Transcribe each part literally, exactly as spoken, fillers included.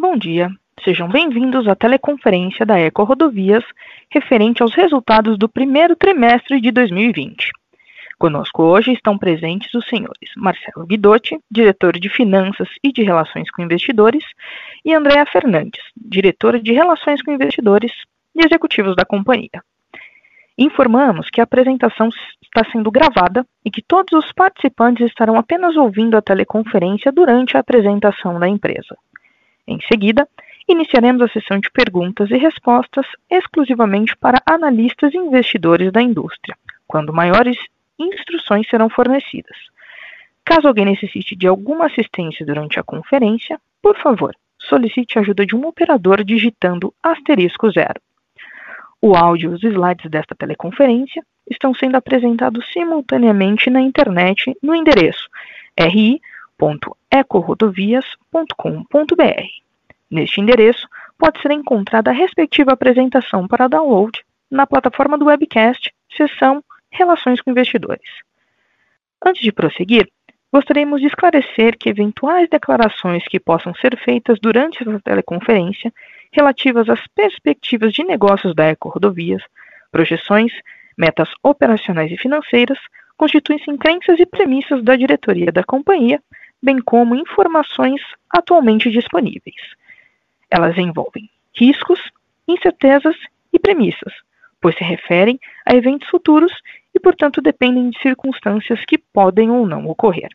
bom dia. Sejam bem-vindos à teleconferência da EcoRodovias referente aos resultados do primeiro trimestre de dois mil e vinte. Conosco hoje estão presentes os senhores Marcelo Guidotti, diretor de Finanças e de Relações com Investidores, e Andréa Fernandes, diretora de Relações com Investidores e Executivos da companhia. Informamos que a apresentação está sendo gravada e que todos os participantes estarão apenas ouvindo a teleconferência durante a apresentação da empresa. Em seguida, iniciaremos a sessão de perguntas e respostas exclusivamente para analistas e investidores da indústria, quando maiores instruções serão fornecidas. Caso alguém necessite de alguma assistência durante a conferência, por favor, solicite a ajuda de um operador digitando asterisco zero. O áudio e os slides desta teleconferência estão sendo apresentados simultaneamente na internet no endereço r i ponto ecorodovias ponto com ponto b r. Neste endereço, pode ser encontrada a respectiva apresentação para download na plataforma do webcast, seção Relações com Investidores. Antes de prosseguir, gostaríamos de esclarecer que eventuais declarações que possam ser feitas durante essa teleconferência relativas às perspectivas de negócios da EcoRodovias, projeções, metas operacionais e financeiras, constituem-se em crenças e premissas da diretoria da companhia, bem como informações atualmente disponíveis. Elas envolvem riscos, incertezas e premissas, pois se referem a eventos futuros e, portanto, dependem de circunstâncias que podem ou não ocorrer.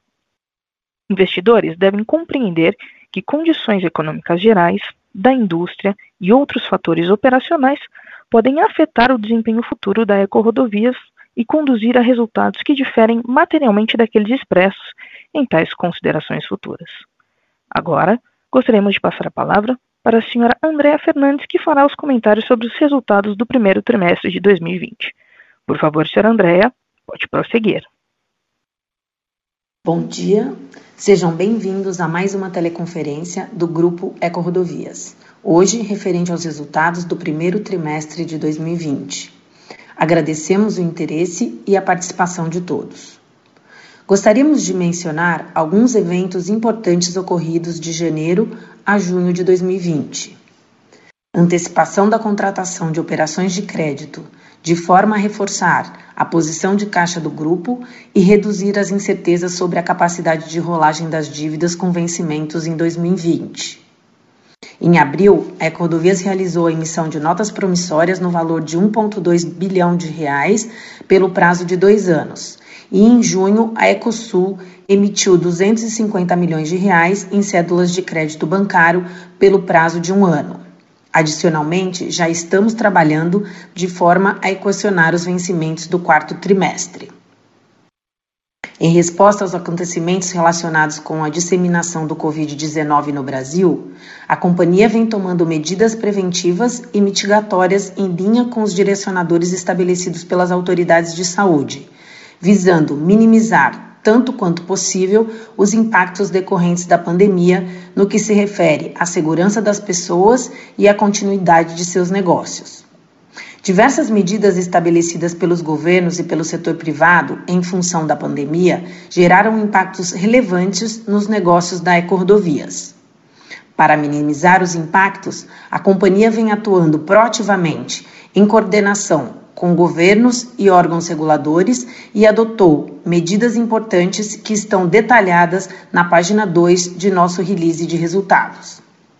Investidores devem compreender que condições econômicas gerais, da indústria e outros fatores operacionais podem afetar o desempenho futuro da EcoRodovias e conduzir a resultados que diferem materialmente daqueles expressos em tais considerações futuras. Agora, gostaríamos de passar a palavra para a senhora Andréa Fernandes, que fará os comentários sobre os resultados do primeiro trimestre de dois mil e vinte. Por favor, senhora Andréa, pode prosseguir. Bom dia, sejam bem-vindos a mais uma teleconferência do Grupo EcoRodovias, hoje referente aos resultados do primeiro trimestre de dois mil e vinte. Agradecemos o interesse e a participação de todos. Gostaríamos de mencionar alguns eventos importantes ocorridos de janeiro a junho de dois mil e vinte. Antecipação da contratação de operações de crédito, de forma a reforçar a posição de caixa do grupo e reduzir as incertezas sobre a capacidade de rolagem das dívidas com vencimentos em dois mil e vinte. Em abril, a EcoRodovias realizou a emissão de notas promissórias no valor de um vírgula dois bilhão de reais pelo prazo de dois anos. E em junho, a Ecosul emitiu duzentos e cinquenta milhões de reais em cédulas de crédito bancário pelo prazo de um ano. Adicionalmente, já estamos trabalhando de forma a equacionar os vencimentos do quarto trimestre. Em resposta aos acontecimentos relacionados com a disseminação do covid dezenove no Brasil, a companhia vem tomando medidas preventivas e mitigatórias em linha com os direcionadores estabelecidos pelas autoridades de saúde, visando minimizar, tanto quanto possível, os impactos decorrentes da pandemia no que se refere à segurança das pessoas e à continuidade de seus negócios. Diversas medidas estabelecidas pelos governos e pelo setor privado em função da pandemia geraram impactos relevantes nos negócios da EcoRodovias. Para minimizar os impactos, a companhia vem atuando proativamente em coordenação com governos e órgãos reguladores e adotou medidas importantes que estão detalhadas na página dois de nosso release de resultados.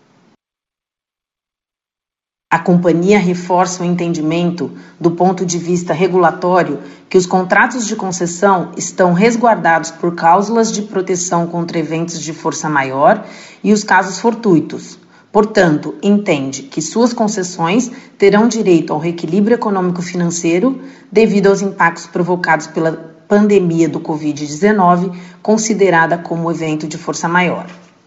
A companhia reforça o entendimento, do ponto de vista regulatório, que os contratos de concessão estão resguardados por cláusulas de proteção contra eventos de força maior e os casos fortuitos. Portanto, entende que suas concessões terão direito ao reequilíbrio econômico-financeiro devido aos impactos provocados pela pandemia do covid dezenove, considerada como evento de força maior.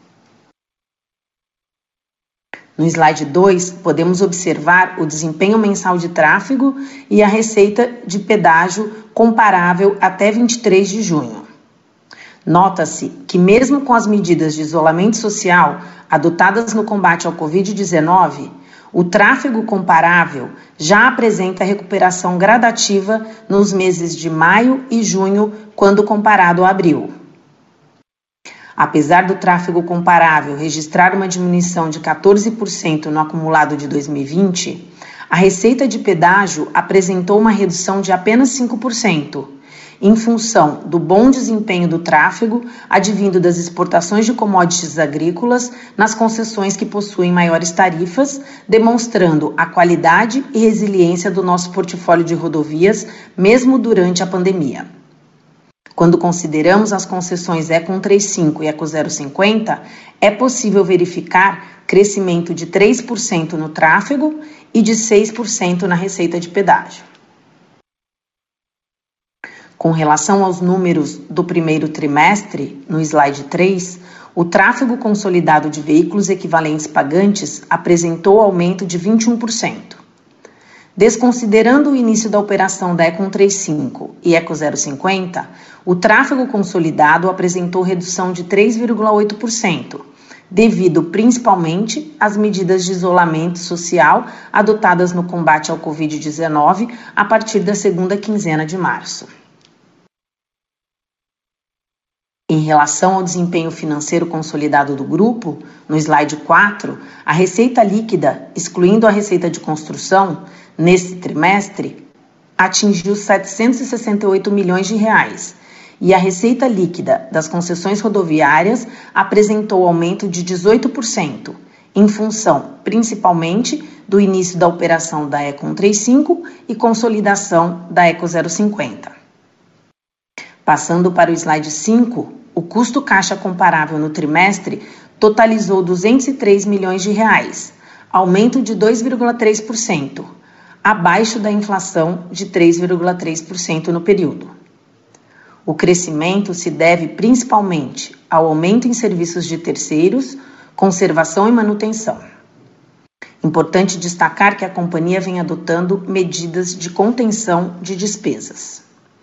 No slide dois, podemos observar o desempenho mensal de tráfego e a receita de pedágio comparável até vinte e três de junho. Nota-se que, mesmo com as medidas de isolamento social adotadas no combate ao covid dezenove, o tráfego comparável já apresenta recuperação gradativa nos meses de maio e junho, quando comparado a abril. Apesar do tráfego comparável registrar uma diminuição de quatorze por cento no acumulado de dois mil e vinte, a receita de pedágio apresentou uma redução de apenas cinco por cento, em função do bom desempenho do tráfego advindo das exportações de commodities agrícolas nas concessões que possuem maiores tarifas, demonstrando a qualidade e resiliência do nosso portfólio de rodovias, mesmo durante a pandemia. Quando consideramos as concessões Econ cento e trinta e cinco e Eco zero cinquenta, é possível verificar crescimento de três por cento no tráfego e de seis por cento na receita de pedágio. Com relação aos números do primeiro trimestre, no slide três, o tráfego consolidado de veículos equivalentes pagantes apresentou aumento de vinte e um por cento. Desconsiderando o início da operação da Econ cento e trinta e cinco e Eco zero cinquenta, o tráfego consolidado apresentou redução de três vírgula oito por cento, devido principalmente às medidas de isolamento social adotadas no combate ao covid dezenove a partir da segunda quinzena de março. Em relação ao desempenho financeiro consolidado do grupo, no slide quatro, a receita líquida, excluindo a receita de construção, nesse trimestre, atingiu setecentos e sessenta e oito milhões de reais, e a receita líquida das concessões rodoviárias apresentou aumento de dezoito por cento, em função, principalmente, do início da operação da Econ cento e trinta e cinco e consolidação da Eco zero cinquenta. Passando para o slide cinco, o custo caixa comparável no trimestre totalizou duzentos e três milhões de reais, aumento de dois vírgula três por cento, abaixo da inflação de três vírgula três por cento no período. O crescimento se deve principalmente ao aumento em serviços de terceiros, conservação e manutenção. Importante destacar que a companhia vem adotando medidas de contenção de despesas.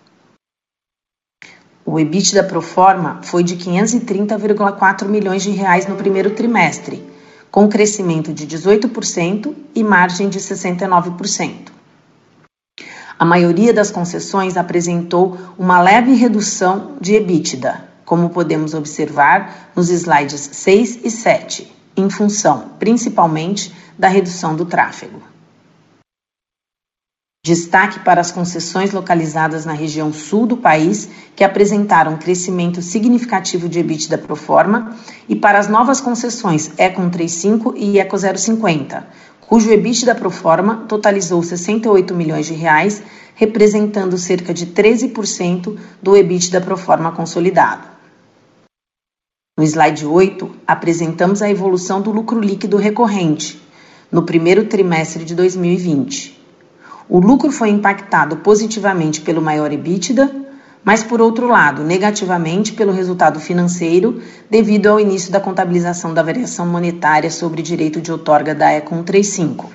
O EBITDA pro forma foi de quinhentos e trinta vírgula quatro milhões de reais no primeiro trimestre, com crescimento de dezoito por cento e margem de sessenta e nove por cento. A maioria das concessões apresentou uma leve redução de EBITDA, como podemos observar nos slides seis e sete, em função, principalmente, da redução do tráfego. Destaque para as concessões localizadas na região sul do país, que apresentaram crescimento significativo de EBITDA pro forma, e para as novas concessões Econ cento e trinta e cinco e Eco zero cinquenta, cujo EBITDA pro forma totalizou sessenta e oito milhões de reais, representando cerca de treze por cento do EBITDA pro forma consolidado. No slide oito, apresentamos a evolução do lucro líquido recorrente no primeiro trimestre de dois mil e vinte. O lucro foi impactado positivamente pelo maior EBITDA, mas, por outro lado, negativamente pelo resultado financeiro, devido ao início da contabilização da variação monetária sobre direito de outorga da Econ cento e trinta e cinco.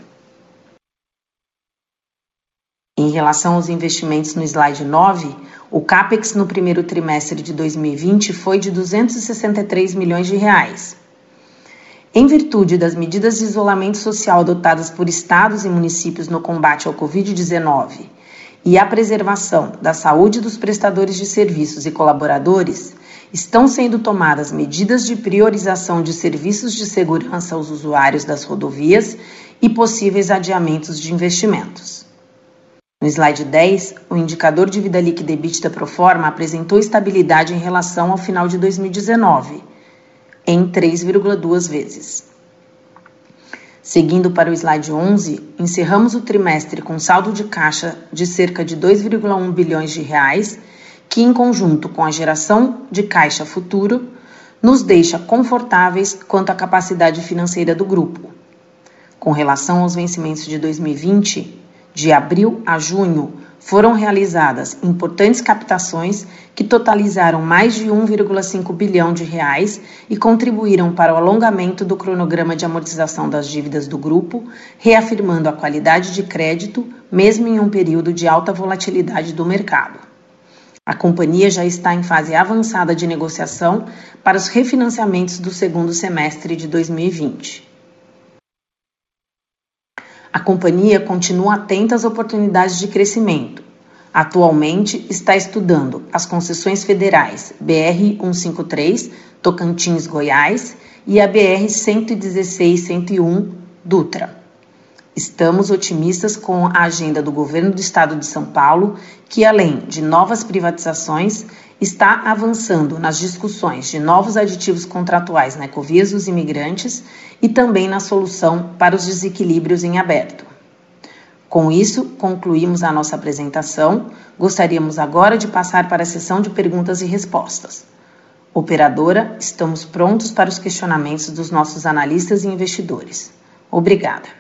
Em relação aos investimentos no slide nove, o CAPEX no primeiro trimestre de dois mil e vinte foi de duzentos e sessenta e três milhões de reais. Em virtude das medidas de isolamento social adotadas por estados e municípios no combate ao covid dezenove e a preservação da saúde dos prestadores de serviços e colaboradores, estão sendo tomadas medidas de priorização de serviços de segurança aos usuários das rodovias e possíveis adiamentos de investimentos. No slide dez, o indicador de dívida líquida EBITDA pro forma apresentou estabilidade em relação ao final de dois mil e dezenove, em três vírgula duas vezes. Seguindo para o slide onze, encerramos o trimestre com saldo de caixa de cerca de dois vírgula um bilhões de reais, que, em conjunto com a geração de caixa futuro, nos deixa confortáveis quanto à capacidade financeira do grupo. Com relação aos vencimentos de dois mil e vinte, de abril a junho, foram realizadas importantes captações que totalizaram mais de um vírgula cinco bilhão de reais e contribuíram para o alongamento do cronograma de amortização das dívidas do grupo, reafirmando a qualidade de crédito, mesmo em um período de alta volatilidade do mercado. A companhia já está em fase avançada de negociação para os refinanciamentos do segundo semestre de dois mil e vinte. A companhia continua atenta às oportunidades de crescimento. Atualmente, está estudando as concessões federais B R cento e cinquenta e três, Tocantins-Goiás e a B R cento e dezesseis cento e um Dutra. Estamos otimistas com a agenda do governo do estado de São Paulo, que além de novas privatizações, está avançando nas discussões de novos aditivos contratuais na Ecovias dos Imigrantes e também na solução para os desequilíbrios em aberto. Com isso, concluímos a nossa apresentação. Gostaríamos agora de passar para a sessão de perguntas e respostas. Operadora, estamos prontos para os questionamentos dos nossos analistas e investidores. Obrigada.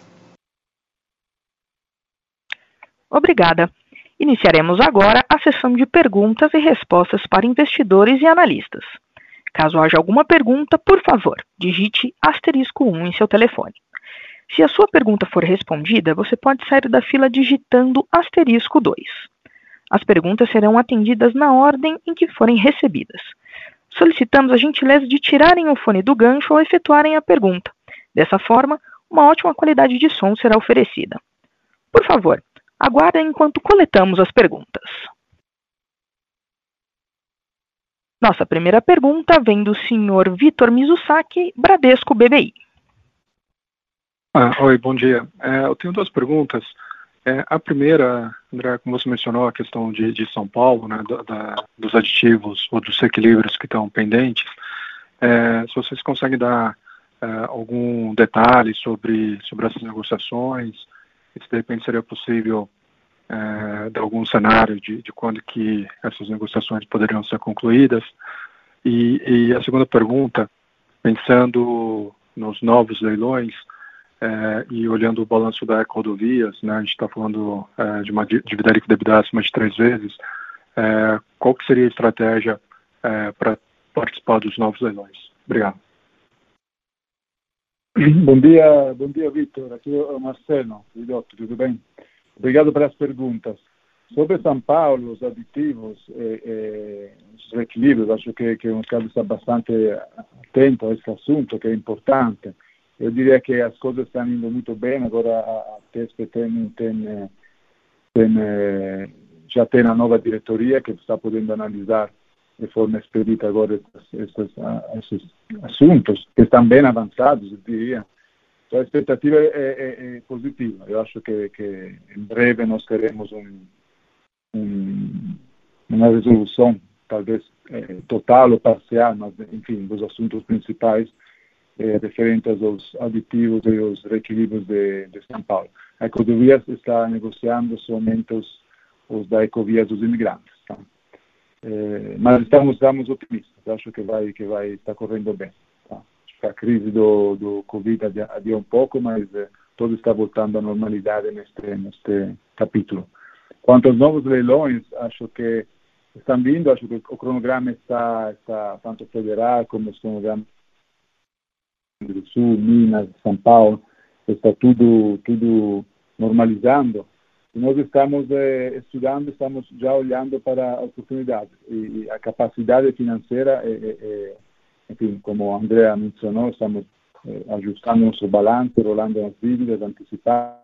Obrigada. Iniciaremos agora a sessão de perguntas e respostas para investidores e analistas. Caso haja alguma pergunta, por favor, digite asterisco um em seu telefone. Se a sua pergunta for respondida, você pode sair da fila digitando asterisco dois. As perguntas serão atendidas na ordem em que forem recebidas. Solicitamos a gentileza de tirarem o fone do gancho ao efetuarem a pergunta. Dessa forma, uma ótima qualidade de som será oferecida. Por favor, aguardem enquanto coletamos as perguntas. Nossa primeira pergunta vem do senhor Vitor Mizusaki, Bradesco B B I. Ah, oi, bom dia. É, eu tenho duas perguntas. É, a primeira, André, como você mencionou, a questão de, de São Paulo, né, da, da, dos aditivos ou dos equilíbrios que estão pendentes. É, se vocês conseguem dar é, algum detalhe sobre, sobre essas negociações, se de repente seria possível é, dar algum cenário de, de quando que essas negociações poderiam ser concluídas. E, e a segunda pergunta, pensando nos novos leilões é, e olhando o balanço da EcoRodovias, né, a gente está falando é, de uma dívida líquida EBITDA acima de três vezes, é, qual que seria a estratégia é, para participar dos novos leilões? Obrigado. Bom dia, bom dia, Vitor. Aqui é o Marcelo, Vidotto, tudo bem? Obrigado pelas perguntas. Sobre São Paulo, os aditivos, eh, eh, os reequilíbrios, acho que, que o mercado está bastante atento a esse assunto, que é importante. Eu diria que as coisas estão indo muito bem, agora a T S P tem, tem, tem, já tem a nova diretoria que está podendo analisar de forma expedita agora esses, esses, esses assuntos, que estão bem avançados, eu diria. Então, a expectativa é, é, é positiva. Eu acho que, que em breve nós teremos um, um, uma resolução, talvez é, total ou parcial, mas, enfim, dos assuntos principais é, referentes aos aditivos e aos reequilíbrios de, de São Paulo. A Ecovias está negociando somente os, os da Ecovias dos Imigrantes. Tá? É, mas estamos, estamos otimistas. Acho que vai, que vai estar correndo bem. Tá? A crise do, do Covid adiou um pouco, mas eh, tudo está voltando à normalidade neste, neste capítulo. Quanto aos novos leilões, acho que estão vindo, acho que o cronograma está, está tanto federal como o cronograma do Sul, Minas, São Paulo, está tudo, tudo normalizando. E nós estamos eh, estudando, estamos já olhando para oportunidades. E, e a capacidade financeira é, é, é enfim, como a Andrea mencionou, estamos eh, ajustando nosso balanço, rolando as dívidas, antecipadas.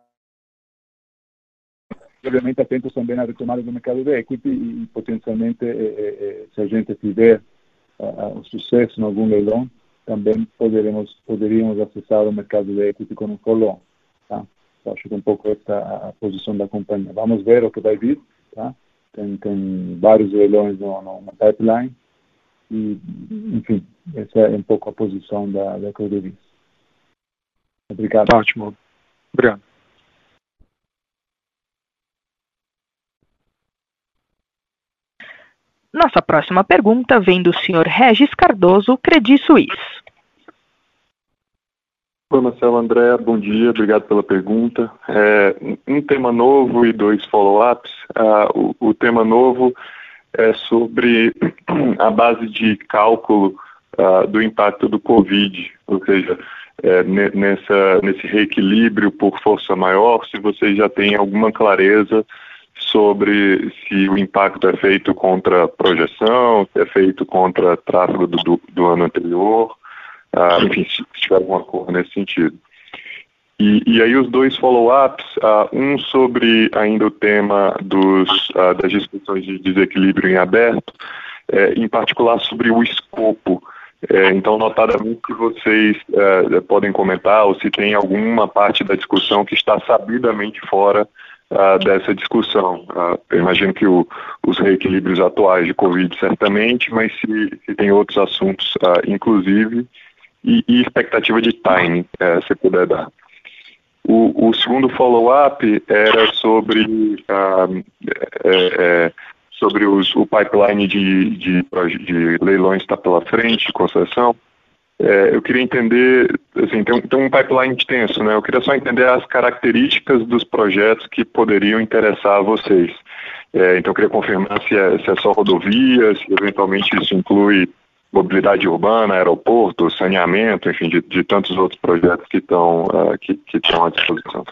Obviamente, atentos também à retomada do mercado de equity e, potencialmente, eh, eh, se a gente tiver uh, o sucesso em algum leilão, também poderemos, poderíamos acessar o mercado de equity com um follow-on. Tá? Acho que um pouco essa é a posição da companhia. Vamos ver o que vai vir. Tá? Tem, tem vários leilões no, no, no pipeline. E, enfim, essa é um pouco a posição da, da Ecovias. Obrigado. Ótimo. Obrigado. Nossa próxima pergunta vem do senhor Regis Cardoso, Credit Suisse. Oi, Marcelo, André, bom dia, obrigado pela pergunta. É, um tema novo e dois follow-ups. Uh, o, o tema novo é sobre a base de cálculo uh, do impacto do Covid, ou seja, é, nessa, nesse reequilíbrio por força maior, se você já tem alguma clareza sobre se o impacto é feito contra projeção, se é feito contra tráfego do, do, do ano anterior, uh, enfim, se tiver algum acordo nesse sentido. E, e aí os dois follow-ups, uh, um sobre ainda o tema dos, uh, das discussões de desequilíbrio em aberto, é, em particular sobre o escopo É, então, notadamente, se vocês é, podem comentar ou se tem alguma parte da discussão que está sabidamente fora uh, dessa discussão. Uh, eu imagino que o, os reequilíbrios atuais de Covid, certamente, mas se, se tem outros assuntos, uh, inclusive, e, e expectativa de timing, uh, se puder dar. O, o segundo follow-up era sobre, uh, é, é, sobre os, o pipeline de, de, de leilões que está pela frente, de concessão. É, eu queria entender, assim, tem um, tem um pipeline extenso, né? Eu queria só entender as características dos projetos que poderiam interessar a vocês. É, então, eu queria confirmar se é, se é só rodovias, se eventualmente isso inclui mobilidade urbana, aeroporto, saneamento, enfim, de, de tantos outros projetos que estão, uh, que, que estão à disposição.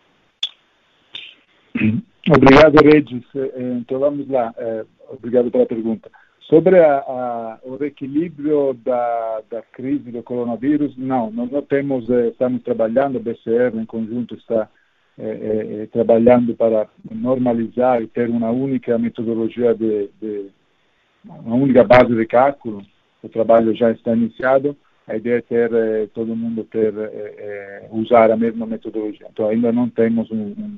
Obrigado, Regis. Então, vamos lá. Obrigado pela pergunta. Sobre a, a, o reequilíbrio da, da crise do coronavírus, não, nós não temos, estamos trabalhando, a B C R em conjunto está é, é, trabalhando para normalizar e ter uma única metodologia, de, de uma única base de cálculo. O trabalho já está iniciado, a ideia é ter, é, todo mundo ter, é, é, usar a mesma metodologia. Então, ainda não temos um, um,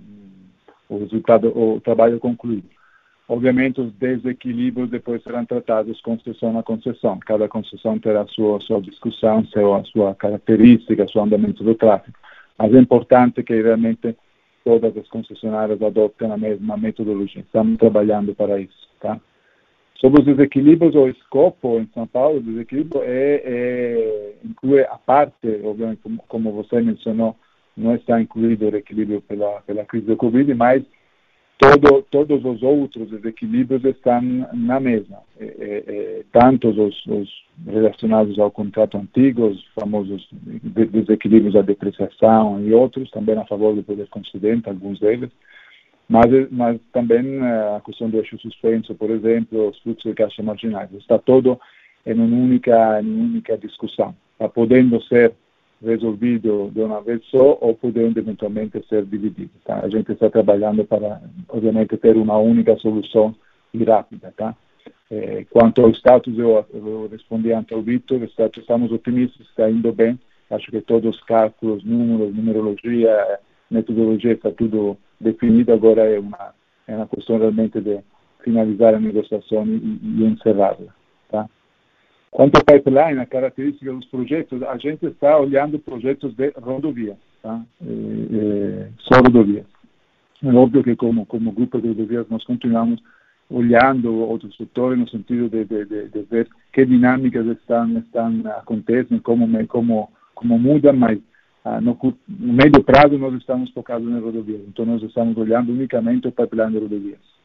o resultado, o trabalho concluído. Obviamente, os desequilíbrios depois serão tratados concessão a concessão. Cada concessão terá a sua, sua discussão, a sua característica, o seu andamento do tráfego. Mas é importante que realmente todas as concessionárias adotem a mesma metodologia. Estamos trabalhando para isso. Tá? Sobre os desequilíbrios, o escopo em São Paulo, o desequilíbrio é, é, inclui a parte, obviamente, como, como você mencionou, não está incluído o equilíbrio pela, pela crise do Covid, mas Todo, todos os outros desequilíbrios estão na mesma, é, é, tanto os, os relacionados ao contrato antigo, os famosos desequilíbrios da depreciação e outros, também a favor do poder concedente, alguns deles, mas, mas também a questão do eixo suspenso, por exemplo, os fluxos de caixa marginais. Está todo em uma única, em uma única discussão, está podendo ser resolvido de uma vez só ou podendo eventualmente ser dividido. Tá? A gente está trabalhando para, obviamente, ter uma única solução e rápida. Tá? É, quanto ao status, eu, eu respondi antes ao Vitor, estamos otimistas, está indo bem. Acho que todos os cálculos, números, numerologia, metodologia, está tudo definido. Agora é uma, é uma questão realmente de finalizar a negociação e, e encerrá-la. Tá? Quanto ao pipeline, a característica dos projetos, a gente está olhando projetos de rodovia, tá? é, é, só rodovias. É óbvio que como, como grupo de rodovias nós continuamos olhando outros setores no sentido de, de, de, de ver que dinâmicas estão, estão acontecem, como, como, como mudam, mas ah, no, no médio prazo nós estamos focados em rodovias, então nós estamos olhando unicamente o pipeline de rodovias.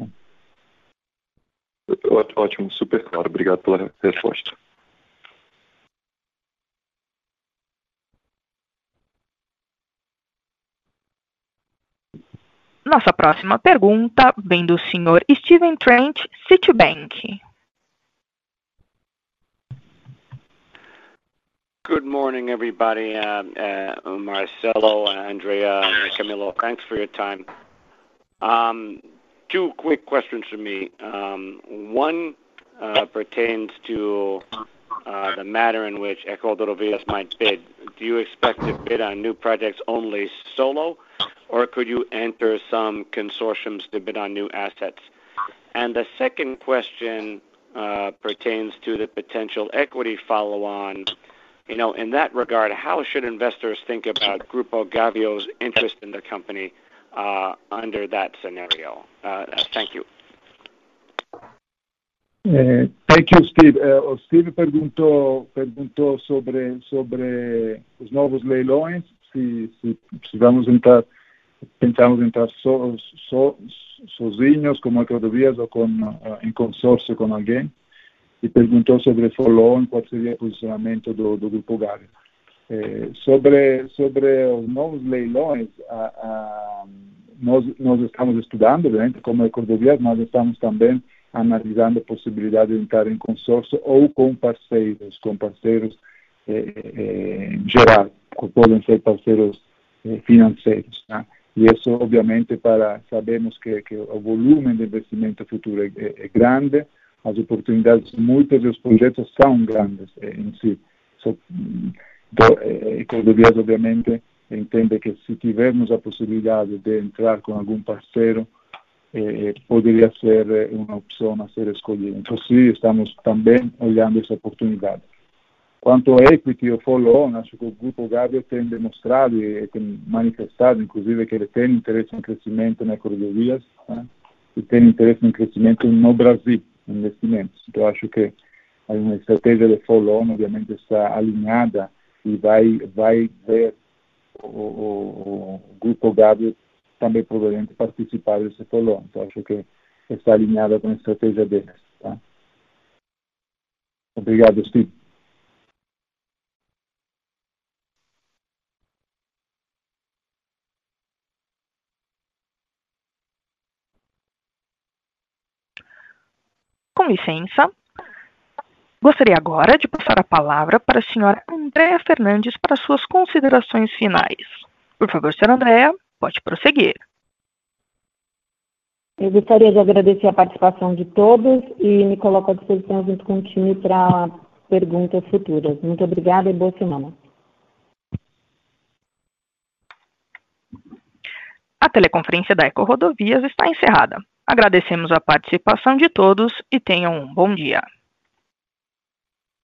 Ótimo, super claro. Obrigado pela resposta. Nossa próxima pergunta vem do senhor Steven Trent, Citibank. Good morning, everybody. Uh, uh, Marcelo, Andrea, Camilo, thanks for your time. Um, Two quick questions for me. Um, one uh, pertains to uh, the matter in which EcoRodovias might bid. Do you expect to bid on new projects only solo, or could you enter some consortiums to bid on new assets? And the second question uh, pertains to the potential equity follow-on. You know, in that regard, how should investors think about Grupo Gavio's interest in the company Uh, under that scenario? Uh, thank you. Uh, thank you, Steve. Uh, Steve perguntou, perguntou sobre, sobre os novos leilões, se, se, se vamos entrar, pensamos entrar so, so, sozinhos, como rodovias, ou com, uh, em consórcio com alguém, e perguntou sobre follow-on, qual seria o posicionamento do, do Grupo Gavio. Eh, sobre, sobre os novos leilões, a, a, nós, nós estamos estudando, obviamente, como EcoRodovias, nós estamos também analisando a possibilidade de entrar em consórcio ou com parceiros, com parceiros eh, eh, gerais, que podem ser parceiros eh, financeiros. Tá? E isso, obviamente, para sabemos que, que o volume de investimento futuro é, é grande, as oportunidades, muitos dos projetos são grandes em si. So, então, Ecovias, obviamente, entende que se tivermos a possibilidade de entrar com algum parceiro, eh, poderia ser uma opção a ser escolhida. Então, sim, estamos também olhando essa oportunidade. Quanto ao equity ou follow-on, acho que o Grupo Gávea tem demonstrado e tem manifestado, inclusive, que ele tem interesse em crescimento na Ecovias, né? E tem interesse em crescimento no Brasil, investimentos. Então, acho que uma estratégia de follow-on, obviamente, está alinhada e vai, vai ver o, o, o Grupo Gávea também provavelmente participar desse follow-on. Então, acho que está alinhada com a estratégia deles. Tá? Obrigado, Steve. Com licença, gostaria agora de passar a palavra para a senhora Andréa Fernandes para suas considerações finais. Por favor, senhora Andréa, pode prosseguir. Eu gostaria de agradecer a participação de todos e me coloco à disposição junto com o time para perguntas futuras. Muito obrigada e boa semana. A teleconferência da Eco Rodovias está encerrada. Agradecemos a participação de todos e tenham um bom dia.